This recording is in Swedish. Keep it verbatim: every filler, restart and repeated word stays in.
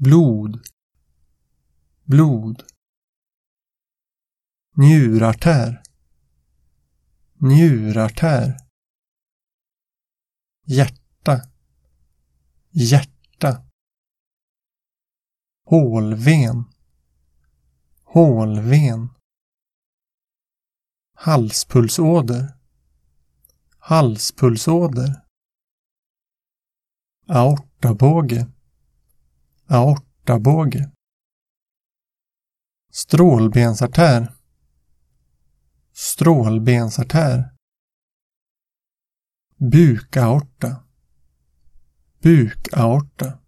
blod, blod. Njurartär, njurartär. Hjärta, hjärta. Hålven, hålven. Halspulsåder, halspulsåder. Aortabåge, aortabåge. Strålbensartär, strålbensartär. Bukaorta, bukaorta.